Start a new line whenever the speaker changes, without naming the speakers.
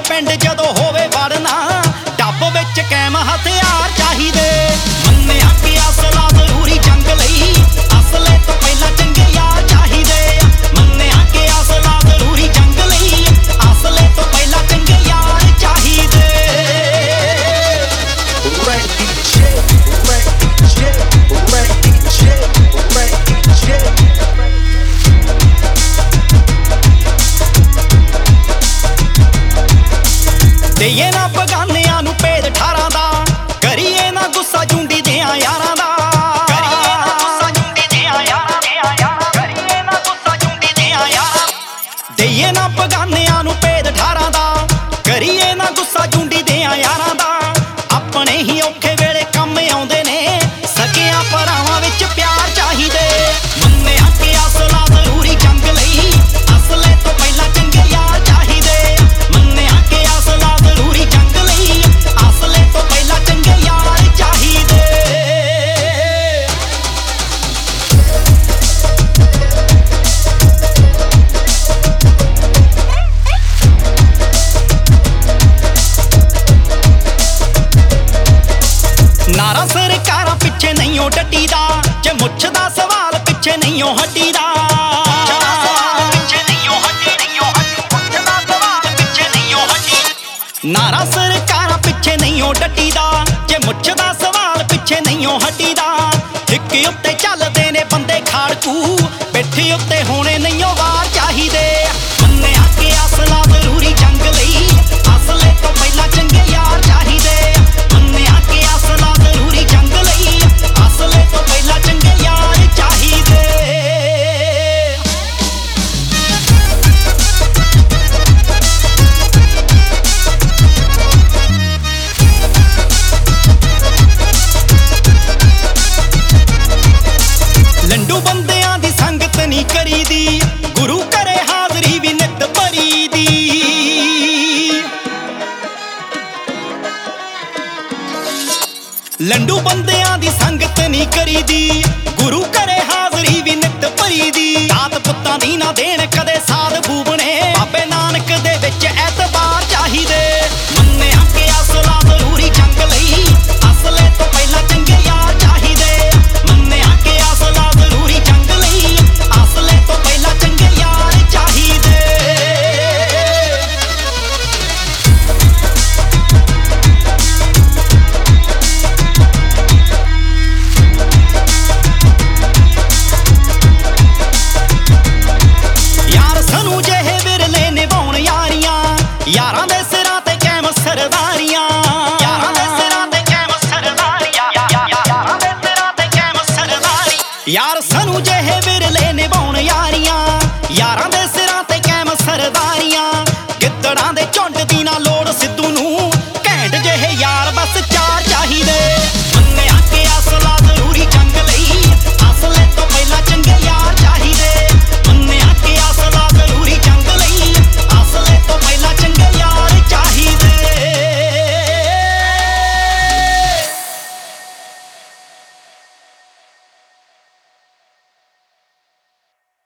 ਪਿੰਡ ਜਦੋਂ ਹੋਵੇ ਵੜਨਾ ਡੱਬ ਵਿੱਚ ਕੈਮ ਹਥਿਆਰ ਚਾਹੀਦੇ ਮੰਨਿਆ ਕਿ ਅਸਲਾ ਜ਼ਰੂਰੀ ਜੰਗ ਲਈ ਅਸਲੇ ਤੋਂ ਪਹਿਲਾਂ ਚੰਗੇ ਯਾਰ ਚਾਹੀਦੇ ਮੰਨਿਆ ਕਿ ਅਸਲਾ ਜ਼ਰੂਰੀ ਜੰਗ ਲਈ ਅਸਲੇ ਤੋਂ ਪਹਿਲਾਂ ਚੰਗੇ ਯਾਰ ਚਾਹੀਦੇ ਦੇਈਏ ਨਾ ਬਗਾਨਿਆਂ ਨੂੰ ਭੇਦ 18 ਦਾ ਕਰੀਏ ਨਾ ਗੁੱਸਾ ਜੁੰਡੀ ਦਿਆਂ ਯਾਰਾਂ ਦਾ ਕਰੀਏ ਨਾ ਗੁੱਸਾ ਜੁੰਡੀ ਦਿਆਂ ਯਾਰਾਂ ਕਰੀਏ ਨਾ ਗੁੱਸਾ ਜੁੰਡੀ ਦਿਆਂ ਯਾਰਾਂ ਦੇਈਏ ਨਾ ਬਗਾਨਿਆਂ ਨੂੰ ਭੇਦ 18 ਦਾ ਕਰੀਏ ਨਾ ਗੁੱਸਾ ਜੁੰਡੀ ਦਿਆਂ ਯਾਰਾਂ ਦਾ ਆਪਣੇ ਹੀ ਔਖੇ ਵੇਲੇ ਕੰਮ ਆਉਂਦੇ ਨੇ ਸਕਿਆਂ ਭਰਾਵਾਂ ਵਿੱਚ ਪਿਆਰ ਚਾਹੀਦੇ ਮੰਨਿਆ ਕਿ ਅਸਲਾ ਜ਼ਰੂਰੀ ਜੰਗ ਲਈ ਅਸਲੇ ਤੋਂ ਪਹਿਲਾਂ ਚੰਗੇ ਯਾਰ ਚਾਹੀਦੇ ਮੰਨਿਆ ਕਿ ਅਸਲਾ ਜ਼ਰੂਰੀ ਜੰਗ ਲਈ ਅਸਲੇ ਤੋਂ ਪਹਿਲਾਂ ਚੰਗੇ ਯਾਰ ਚਾਹੀਦੇ ਨਾਰਾ ਸਰਕਾਰਾਂ ਪਿੱਛੇ ਨਹੀਂ ਓ ਡੱਟੀਦਾ ਜੇ ਮੁੱਛ ਦਾ ਸਵਾਲ ਪਿੱਛੇ ਨਹੀਂ ਓ ਹੱਟੀਦਾ ਨਾਰਾ ਸਰਕਾਰਾਂ ਪਿੱਛੇ ਨਹੀਂ ਓ ਡੱਟੀਦਾ ਜੇ ਮੁੱਛ ਦਾ ਸਵਾਲ ਪਿੱਛੇ ਨਹੀਂ ਓ ਹੱਟੀਦਾ ਇੱਕ ਉੱਤੇ ਚੱਲਦੇ ਨੇ ਬੰਦੇ ਖਾੜਕੂ ਪਿੱਠ ਉੱਤੇ ਹੋਣੇ ਨਹੀਂ ਓ ਵਾਰ ਚਾਹੀਦੇ ਮੰਨਿਆ ਕਿ ਅਸਲਾ ਜ਼ਰੂਰੀ ਜੰਗ ਲਈ ਅਸਲੇ ਤੋਂ ਪਹਿਲਾਂ ਚੰਗੇ ਯਾਰ ਚਾਹੀਦੇ ਮੰਨਿਆ ਕਿ ਅਸਲਾ ਜ਼ਰੂਰੀ ਜੰਗ ਲਈ ਅਸਲੇ ਤੋਂ ਪਹਿਲਾਂ ਚੰਗੇ ਯਾਰ ਚਾਹੀਦੇ ਲੰਡੂ ਬੰਦਿਆਂ ਦੀ ਸੰਗਤ ਨਹੀਂ ਕਰੀਦੀ ਗੁਰੂ ਘਰੇ ਹਾਜ਼ਰੀ ਵੀ ਨਿੱਤ ਭਰੀ ਦੀ ਲੰਡੂ ਬੰਦਿਆਂ ਦੀ ਸੰਗਤ ਨਹੀਂ ਕਰੀਦੀ ਗੁਰੂ ਘਰੇ ਹਾਜ਼ਰੀ ਵੀ ਨਿੱਤ ਭਰੀ ਦੀ ਦਾਤ ਪੁੱਤਾਂ ਦੀ ਨਾ ਦੇਣ ਕਦੇ ਸਾਧ ਬੂਬਣੇ ਬਾਬੇ ਨਾਨਕ ਦੇ ਵਿੱਚ ਐਤਬਾਰ ਚਾਹੀਦੇ ਮੰਨਿਆ ਕਿ ਅਸਲਾ ਜ਼ਰੂਰੀ ਜੰਗ ਲਈ ਅਸਲੇ ਤੋਂ ਪਹਿਲਾਂ ਚੰਗੇ ਯਾਰ ਚਾਹੀਦੇ ਮੰਨਿਆ ਕਿ ਅਸਲਾ ਜ਼ਰੂਰੀ ਜੰਗ ਲਈ ਅਸਲੇ ਤੋਂ ਪਹਿਲਾਂ ਚੰਗੇ ਯਾਰ ਚਾਹੀਦੇ ਯਾਰ ਸਾਨੂੰ ਜਿਹੇ ਵਿਰਲੇ ਨਿਭਾਉਣ ਯਾਰੀਆਂ ਯਾਰਾਂ ਦੇ